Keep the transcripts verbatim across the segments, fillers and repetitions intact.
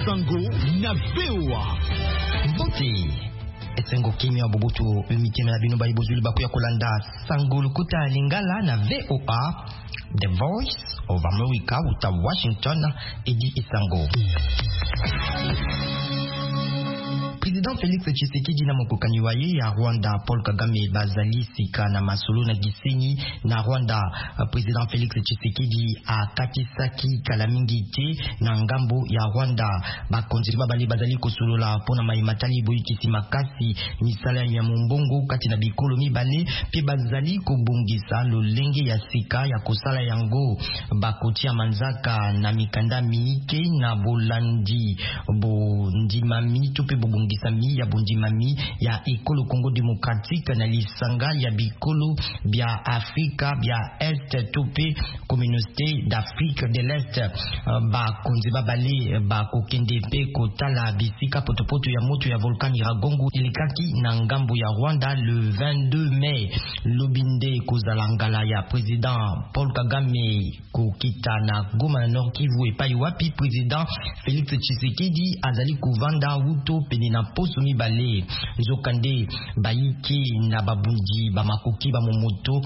Sango na V O A. Bote Esengo kimia boboto mikeme na bino bali bozuli bakuya kolanda Sango lukuta lingala na V O A. The Voice of America uta Washington Edi Isango. Président Félix Tshisekedi na mokokani waye ya Rwanda Paul Kagame bazali sika na masolo na gisenyi na Rwanda. Président Félix Tshisekedi akatisaki kala mingi te na ngambo ya Rwanda. Bakonzi babali bazali kosolola pona maimatali boyikisi makasi misala ya mumbongo kati na bikolo mibale pe bazali kobongisa lolenge ya sika ya kosala yango bakotia manzaka na mikanda miike na bolandi bondimami to pe bobongi sami ya bondimami ya ekolo Congo Démocratique na lisanga ya bikolo bia Afrika bia Est tope communauté d'Afrique de l'Est. Ba konzi babale ba kokende pe kotala bisika potopoto ya moto ya volcan Iragongo ilikaki na ngambo ya Rwanda le vingt-deux mai. Lobinde kozalangala ya président Paul Kagame kokita na Goma na Nord Kivu epai wapi président Félix Tshisekedi azali kuvanda uto pene na poso mibale nzokande bayiki na babundi bamakoki ba momoto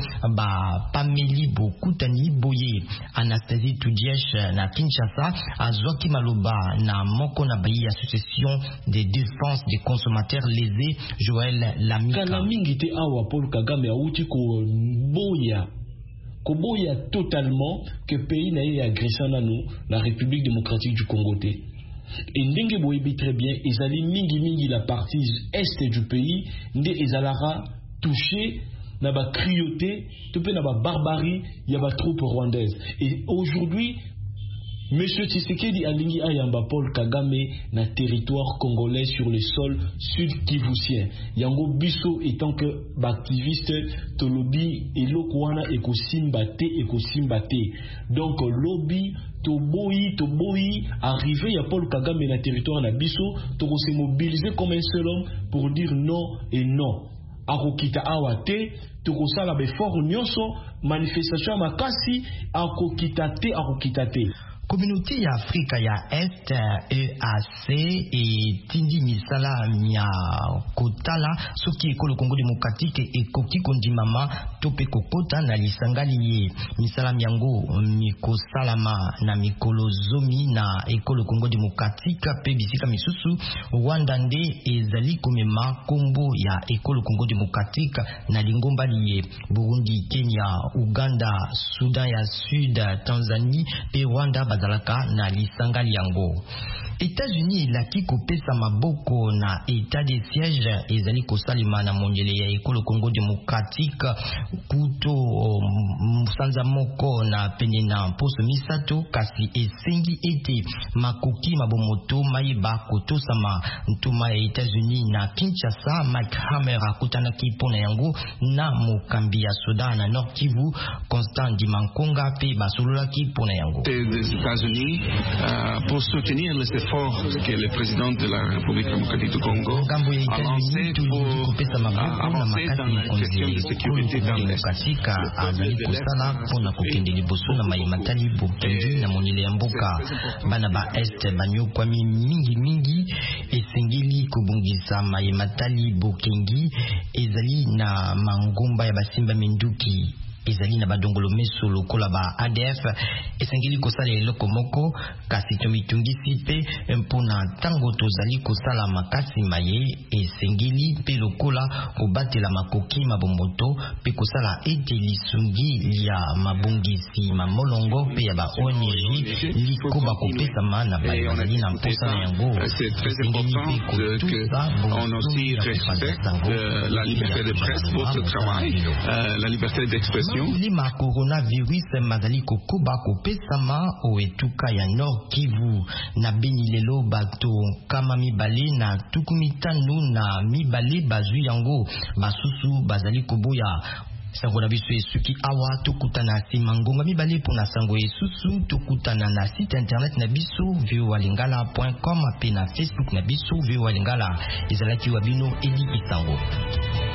ba pameli bokutani boye. Anastasie Tudiesh na Kinshasa azwaki maloba na moko na bayi association de défense des consommateurs lésés Joël Lamika. Kana mingi te awa Paul Kagame auti ko boya ko boya totalement que pays na ye agressé na nous la République démocratique du Congo te. Et ndenge boyebi très bien ezali mingi mingi la partie est du pays nde ezalara touché na ba cruauté to pe na ba barbarie ya ba troupes rwandaises. Et aujourd'hui Monsieur Tshisekedi alingi ayamba Paul Kagame na territoire congolais sur le sol sud-kivusien. Yango biso étant que activiste tolobi eloko wana ekosimba te ekosimba te. Donc lobby toboyi toboyi arrivé ya Paul Kagame na territoire na biso to se mobiliser comme un seul homme pour dire non et non. Akokita awate tokosala befort nyonso manifestation makasi akokita te akokita te. Communauté ya Afrika ya Est E A C et tindi misala mia kotala soki ekolo Congo Démocratique ekoki kondimama tope kokota na lisangali ye misala miango mikosalama na mikolo zomi na ekolo Congo Démocratique pe bisika misusu Rwanda nde ezali komema kombo ya ekolo Congo Démocratique na lingomba liye Burundi, Kenya, Uganda, Sudan ya Sud, Tanzanie pe Rwanda bazalaka na lisanga liango. États-Unis laki kopesa maboko na état de siège ezali kosalima na mondele ya ekolo Congo Démocratique kuto musanza moko na pene na poso misato kasi esengi ete makoki mabomoto mayeba kotosama ntuma ya États-Unis na Kinshasa. Mike Hammer akutana kipona yango na mokambi ya soda na Nord Kivu Constant Dimankonga pe basolola kipona yango. Les États-Unis euh, pour soutenir les efforts que le président de la République démocratique du Congo a lancé pour avancer dans la question de sécurité dans l'Est. Azali kusala pona kokende liboso na maimatali bokendi na monile ya mboka bana ba Est banyo kwa mingi mingi esengeli kubungisa maimatali bokengi ezali na mangomba ya basimba minduki ezali na badongolo meso lokola ba A D F esengeli kosala eloko moko kasi tomitungisi pe mpona tango tozali kosala makasi maye esengeli pe lokola kobatela makoki mabomboto pe kosala ete lisungi ya mabongisi mamolongo pe ya ba O N G likoba kopesama na bayozali na mposa na yango. C'est très important qu'on aussi respecte la liberté de presse pour ce travail, la liberté d'expression. Lima coronavirus mazali kokoba kopesama oetuka ya Nord Kivu na Beni lelo bato kama mibale na tukumitanu na mibale bazwi yango basusu bazali koboya. Sango na biso esuki awa tokutana simangonga mibale pona sango esusu tokutana na site internet na biso v o a lingala point com pe na Facebook na biso v o a lingala ezalaki wabino Edi Isango.